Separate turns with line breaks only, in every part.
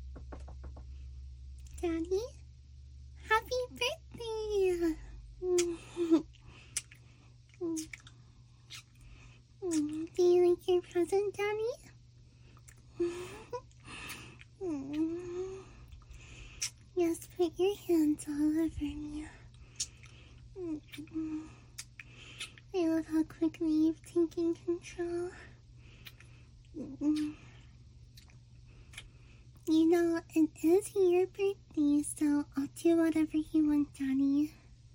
Daddy, happy birthday! Do you like your present, Daddy? Yes, put your hands all over me. I love how quickly you've taken control. You know, it is your birthday, so I'll do whatever you want, Daddy.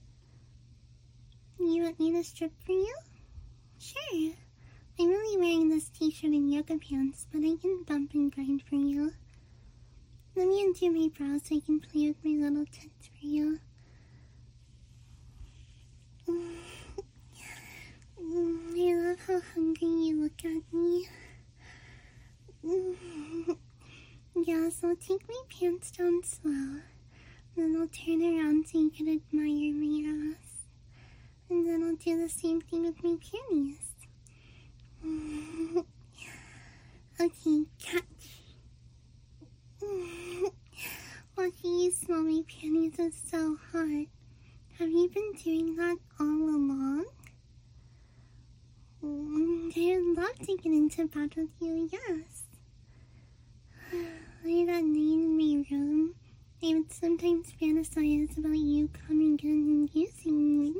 You want me to strip for you? Sure. I'm really wearing this t-shirt and yoga pants, but I can bump and grind for you. Let me undo my brows so I can play with my little tits for you. I love how hungry you look at me. Yeah, so I'll take my pants down slow. Then I'll turn around so you can admire my ass. And then I'll do the same thing with my panties. Okay, catch. Watching you smell my panties is so hot. Have you been doing that all along? I'd love to get into bed with you, yes. Late at night in my room, I would sometimes fantasize about you coming in and using me.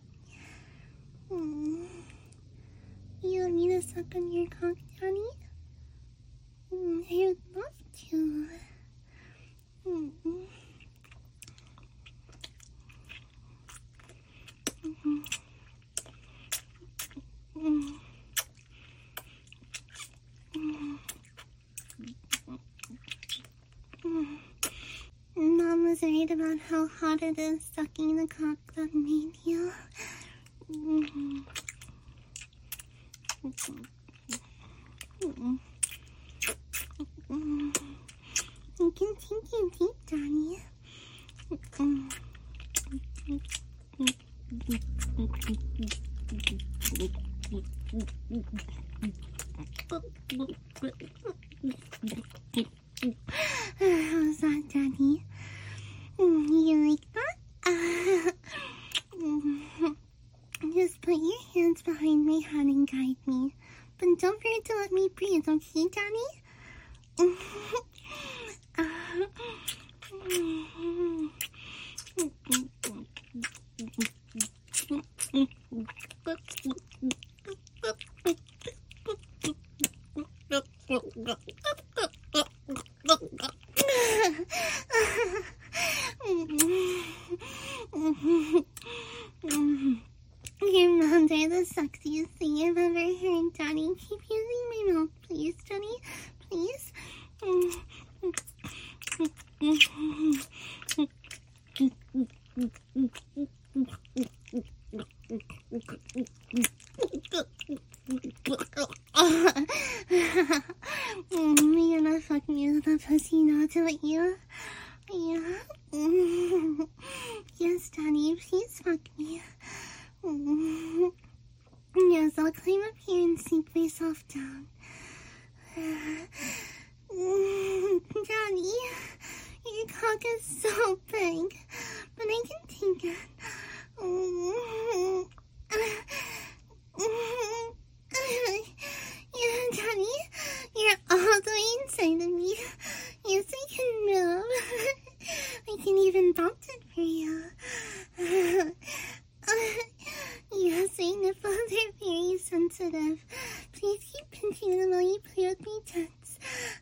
You want me to suck on your cock, Daddy? I would love to. Mom was right about how hot it is sucking the cock that made you. You can take your deep, Daddy. How's that, Daddy? You like that? Just put your hands behind my head and guide me. But don't forget to let me breathe, okay, Daddy? Your moms are the sexiest thing I've ever heard, Daddy. Keep using my mouth, please, Daddy. Please. You're gonna fuck me with a pussy now, don't you? Yeah. Yes, Daddy, please fuck me. Yes, I'll climb up here and sink myself down. Daddy, your cock is so big, but I can take it. Yeah, Daddy, you're all the way inside of me. Yes, I can move. I can even bounce it for you. Yes, my nipples are very sensitive. Please keep pinching them while you play with my tits.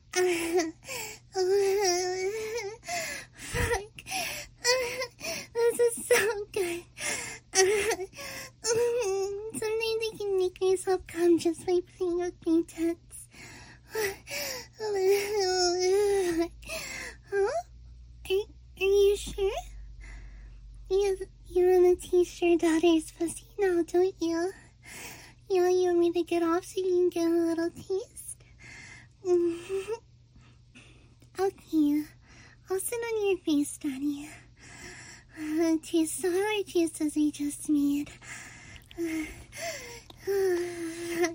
Fuck. This is so good. Sometimes I can make myself come just by playing with my tits. Huh? Are you sure? You want to taste your daughter's pussy now, don't you? You want me to get off so you can get a little taste? Okay, I'll sit on your face, Daddy. Taste the hard juices we just made.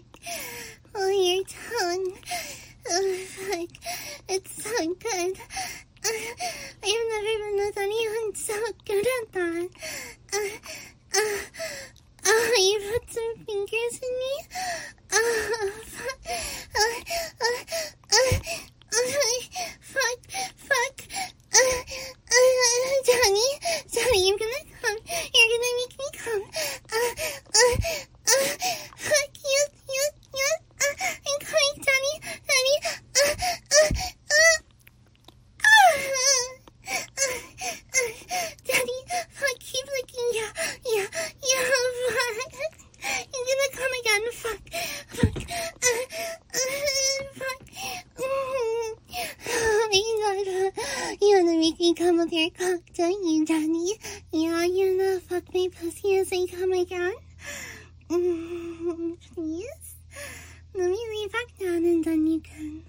Oh, your tongue. Oh, fuck. It's so good. I've never been with anyone so good at that. You put some fingers in me? Fuck. Johnny, you're gonna come. You're gonna make me come. Fuck, yes. I'm coming, Johnny. Daddy, fuck, keep looking. Yeah, fuck. You're gonna come again. Fuck. Oh my god. You wanna make me come with your cock, don't you, Johnny? Yeah, you wanna fuck my pussy as I come again? Please? Let me lay back down and then you can.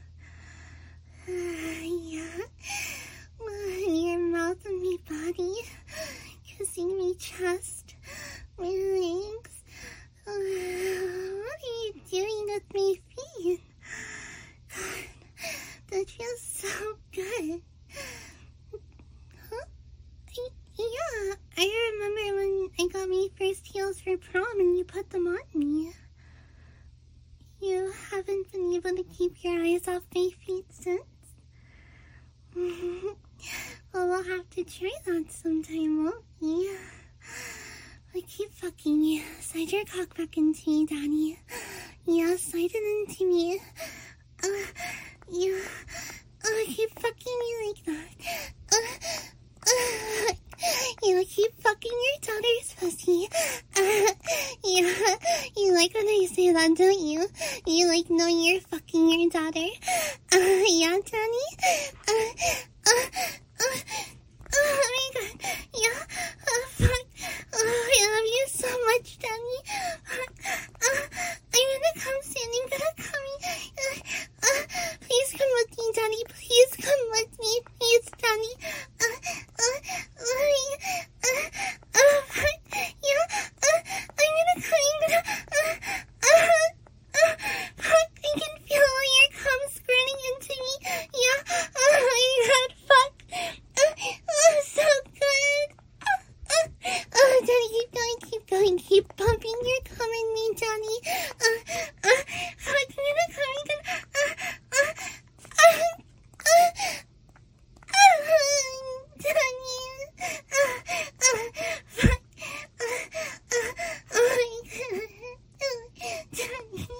Yeah. Your mouth and my body. Kissing my chest. My legs. What are you doing with my feet? God, that feels so good. Huh? Yeah, I remember when I got my first heels for prom and you put them on me. You haven't been able to keep your eyes off my feet since? Well, we'll have to try that sometime, won't we? I keep fucking you. Slide your cock back into me, Danny. Yeah, slide it into me. Yeah. Keep fucking me like that. You keep fucking your daughter's pussy. Yeah, you like when I say that, don't you? You like knowing you're fucking your daughter. Yeah, Johnny? Oh my god, yeah, fuck, I love you so much, Johnny. I'm gonna come soon, I'm gonna come. Please come with me, Johnny, please come with me, please, Johnny. Yeah, I'm gonna come, fuck, I can feel all your cum squirting into me. Yeah, oh my god, fuck. So good. Johnny, keep going, keep pumping your cum in me, Johnny. Fuck, I'm gonna come again. Johnny. Fuck. Oh my god. Johnny.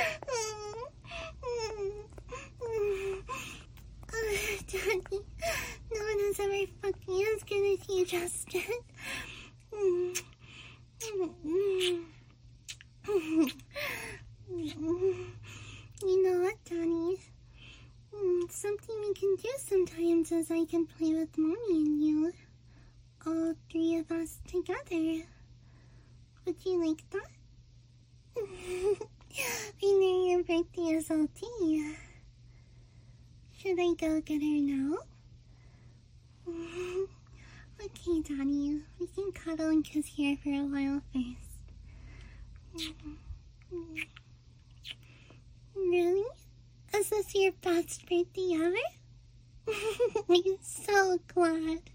Johnny, no one has ever fucked me as good as you just did. You know what, Johnny? Something we can do sometimes is I can play with Mommy and you. All three of us together. Would you like that? I know your birthday is all day. Should I go get her now? Okay, Johnny. We can cuddle and kiss here for a while first. Really? Is this your best birthday ever? I'm so glad.